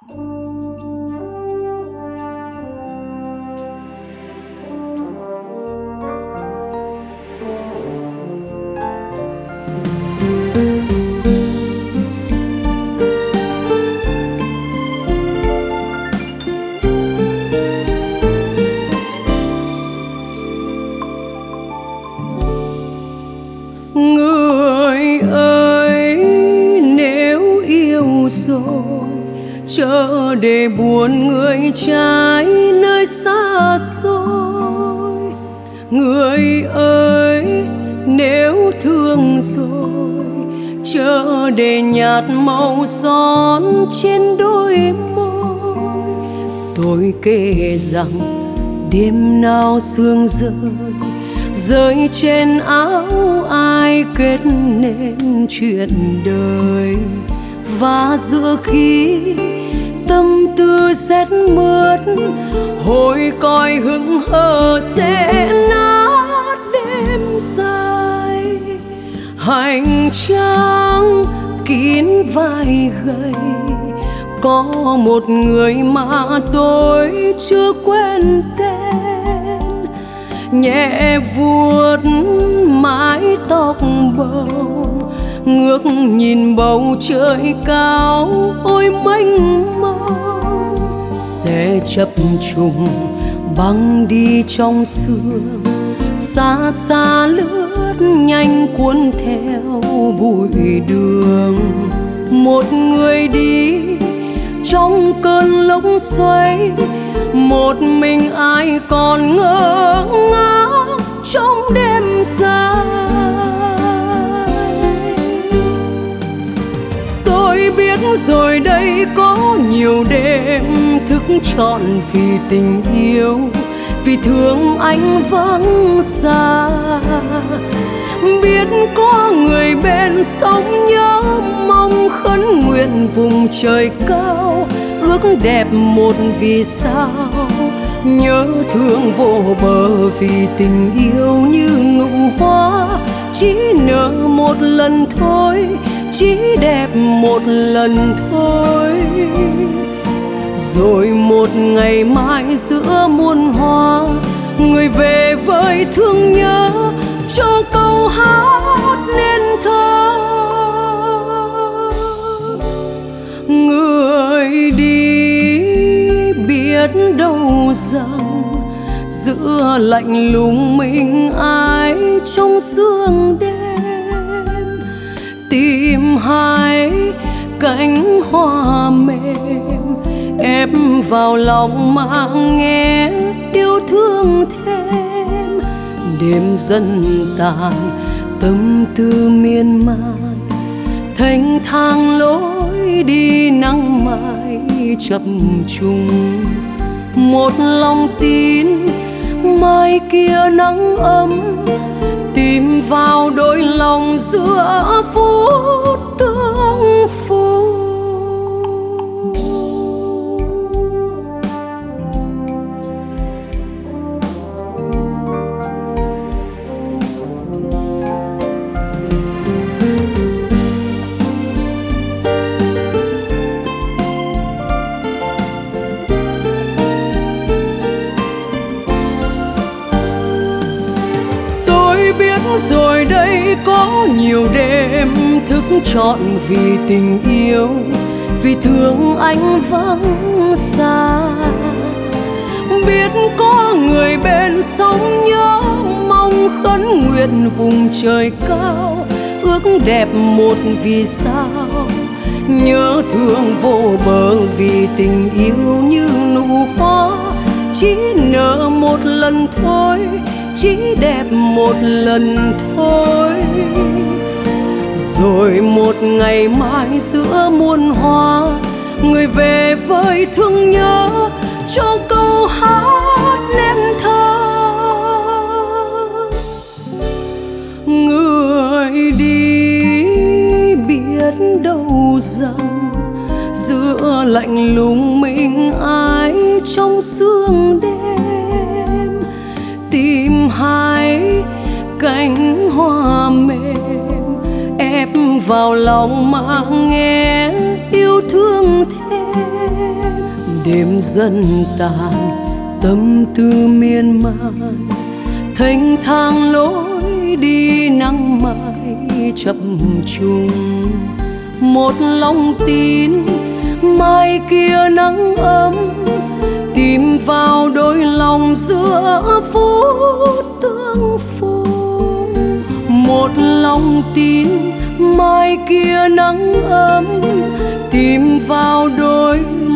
Người ơi, nếu yêu rồi chờ để buồn người trái nơi xa xôi. Người ơi, nếu thương rồi chờ để nhạt màu son trên đôi môi. Tôi kể rằng đêm nào sương rơi rơi trên áo ai kết nên chuyện đời. Và giữa khi tâm tư rét mướt hồi còi hững hờ sẽ nát đêm dài. Hành trang kín vai gầy có một người mà tôi chưa quên tên. Nhẹ vuốt mái tóc bầu ngước nhìn bầu trời cao ôi mênh mông. Sẽ chập trùng băng đi trong sương xa xa lướt nhanh cuốn theo bụi đường. Một người đi trong cơn lốc xoáy, một mình ai còn ngơ ngác trong đêm dài. Tôi biết rồi đây có nhiều đêm thức trọn vì tình yêu, vì thương anh vắng xa. Biết có người bên sống nhớ mong khấn nguyện vùng trời cao, ước đẹp một vì sao. Nhớ thương vô bờ vì tình yêu như nụ hoa chỉ nở một lần thôi, chỉ đẹp một lần thôi. Rồi một ngày mai giữa muôn hoa, người về với thương nhớ cho câu hát nên thơ. Người đi biết đâu rằng giữa lạnh lùng mình ai trong sương đêm, tìm hai cánh hoa mềm ép vào lòng mà nghe yêu thương thêm. Đêm dần tàn tâm tư miên man, thênh thang lối đi nắng mai chập trùng. Một lòng tin mai kia nắng ấm tìm vào đôi lòng giữa phút tương phùng. Rồi đây có nhiều đêm thức trọn vì tình yêu, vì thương anh vắng xa. Biết có người bên sống nhớ mong khấn nguyện vùng trời cao, ước đẹp một vì sao. Nhớ thương vô bờ vì tình yêu như nụ hoa chỉ nở một lần thôi, chỉ đẹp một lần thôi. Rồi một ngày mai giữa muôn hoa, người về với thương nhớ cho câu hát nên thơ. Người đi biết đâu rằng giữa lạnh lùng mình ai trong sương đêm, tìm hai cánh hoa mềm ép vào lòng mà nghe yêu thương thêm. đêm dần tàn, tâm tư miên man, thênh thang lối đi nắng mai chập trùng. Một lòng tin mai kia nắng ấm, tìm vào đôi lòng giữa phút tương phùng. Một lòng tin mai kia nắng ấm, tìm vào đôi